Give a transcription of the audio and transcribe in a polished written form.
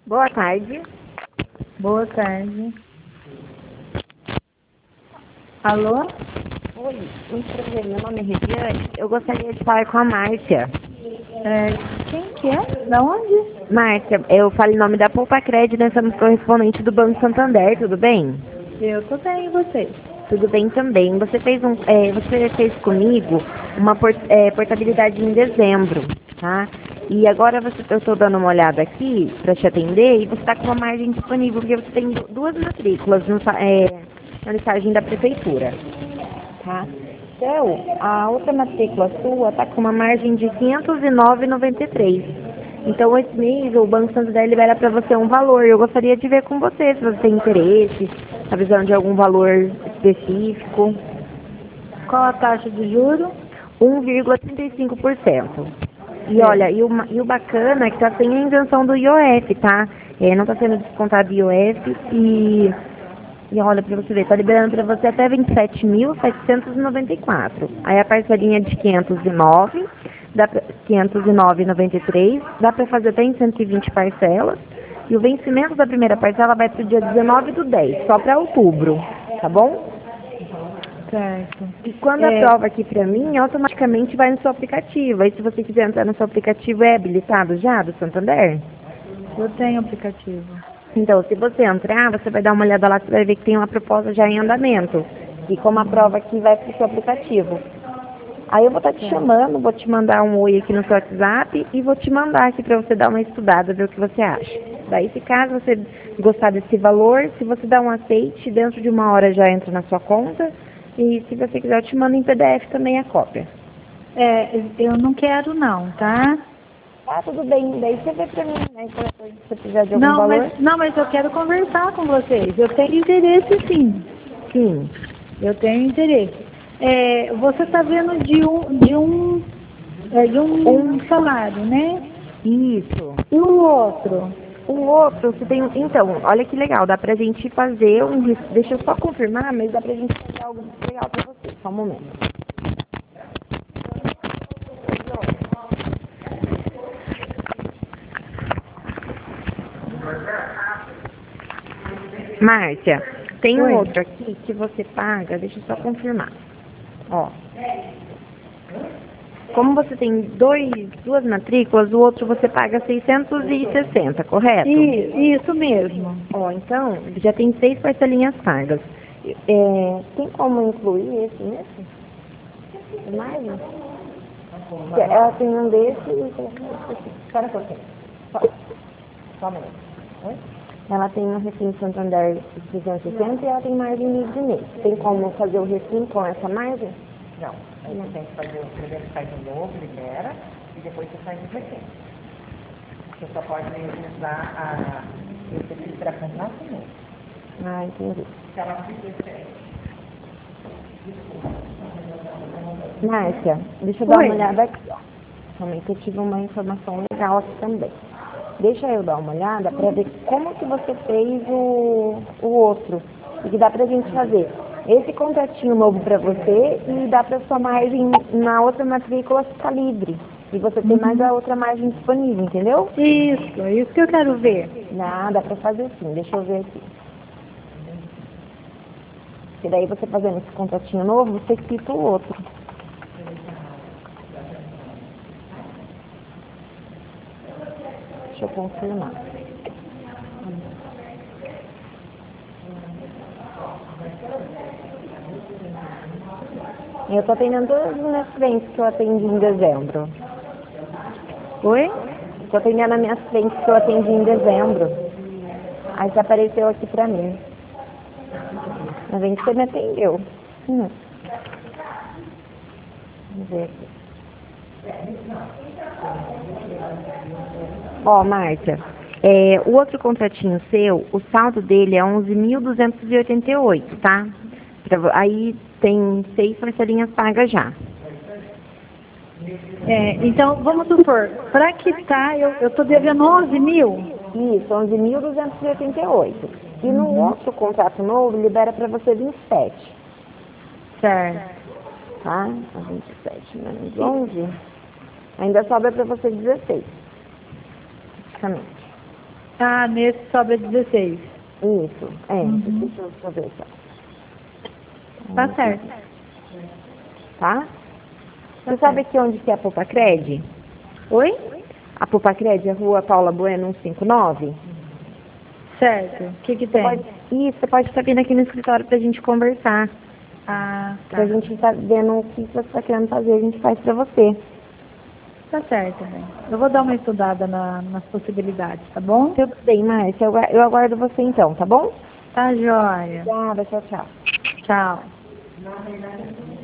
Boa tarde. Boa tarde. Alô? Oi, muito prazer. Meu nome é Regiane. Eu gostaria de falar com a Márcia. Quem que é? Da onde? Márcia, eu falo em nome da Poupa Crédito, nós somos correspondente do Banco Santander, tudo bem? Eu tô bem, e você? Tudo bem também. Você fez comigo uma portabilidade em dezembro, tá? E agora eu estou dando uma olhada aqui para te atender e você está com uma margem disponível, porque você tem duas matrículas na listagem da prefeitura, tá? Então, a outra matrícula sua está com uma margem de R$ 509,93. Então, esse mês, o Banco Santander libera para você um valor. Eu gostaria de ver com você se você tem interesse, a visão de algum valor específico. Qual a taxa de juro? 1,35%. E olha, e o bacana é que tá sem a isenção do IOF, tá? Não tá sendo descontado IOF e olha, pra você ver, tá liberando pra você até 27.794. Aí a parcelinha de 509, dá pra, 509,93, dá pra fazer até em 120 parcelas. E o vencimento da primeira parcela vai pro dia 19/10, só pra outubro, tá bom? Certo. E quando aprova aqui pra mim, automaticamente vai no seu aplicativo. Aí se você quiser entrar no seu aplicativo, é habilitado já, do Santander? Eu tenho aplicativo. Então, se você entrar, você vai dar uma olhada lá, você vai ver que tem uma proposta já em andamento. E como a prova aqui vai para o seu aplicativo. Aí eu vou estar te chamando, vou te mandar um oi aqui no seu WhatsApp e vou te mandar aqui para você dar uma estudada, ver o que você acha. Daí, se caso você gostar desse valor, se você dá um aceite, dentro de uma hora já entra na sua conta. E se você quiser, eu te mando em PDF também a cópia. Eu não quero não, tá? Ah, tudo bem. Daí você vê pra mim, né? Se você precisar de algum valor. Mas eu quero conversar com vocês. Eu tenho interesse sim. Sim. Eu tenho interesse. Você está vendo de um salário, né? Isso. E o outro? O outro, você tem. Então, olha que legal, dá pra gente fazer um. Deixa eu só confirmar, mas dá pra gente fazer algo legal pra você. Só um momento. Márcia, tem um Oi. outro aqui que você paga, deixa eu só confirmar. Ó. Como você tem duas matrículas, o outro você paga 660, correto? Isso mesmo. Ó, então, já tem 6 parcelinhas pagas. Tem como incluir esse nesse? Mais? Ela tem um desse e tem esse. Espera um pouquinho. Só um minuto. Oi? Ela tem um refim Santander de 360 e ela tem margem livre nesse. Tem como fazer o refim com essa margem? Não, aí você tem que fazer, primeiro faz um novo, libera, e depois você faz o refém. Você só pode usar esse aqui para comprar primeiro. Ah, entendi. Se ela fizer Márcia, deixa eu dar Oi. uma olhada aqui, ó. Realmente eu tive uma informação legal aqui também. Deixa eu dar uma olhada para ver como que você fez o outro. E que dá pra gente fazer esse contratinho novo para você e dá pra sua margem na outra matrícula ficar livre. E você tem mais a outra margem disponível, entendeu? Isso que eu quero ver. Dá pra fazer sim, deixa eu ver aqui. E daí você fazendo esse contratinho novo, você quita o outro. Deixa eu confirmar. Eu tô atendendo todas as minhas clientes que eu atendi em dezembro. Oi? Tô atendendo as minhas clientes que eu atendi em dezembro. Aí você apareceu aqui pra mim. Mas a gente você me atendeu. Vamos ver aqui. Ó, Márcia, o outro contratinho seu, o saldo dele é 11.288, tá? Aí tem 6 parcelinhas pagas já. Então, vamos supor, para quitar, eu estou devendo 11 mil? Isso, 11.288. E no outro contrato novo, libera para você 27. Certo. Tá? 27 menos 11. Ainda sobra para você 16. Praticamente. Ah, nesse sobra 16. Isso, Uhum. deixa eu fazer só. Tá certo. Tá? Você sabe aqui onde que é a Pupacred? Oi? A Pupacred é Rua Paula Bueno 159? Certo. O que tem? Isso, você pode estar vindo aqui no escritório pra gente conversar. Ah, tá. Pra gente estar vendo o que você está querendo fazer, a gente faz pra você. Tá certo, bem. Eu vou dar uma estudada nas possibilidades, tá bom? Tudo bem, Márcia, eu aguardo você então, tá bom? Tá joia. Obrigada, tchau, tchau. Tchau.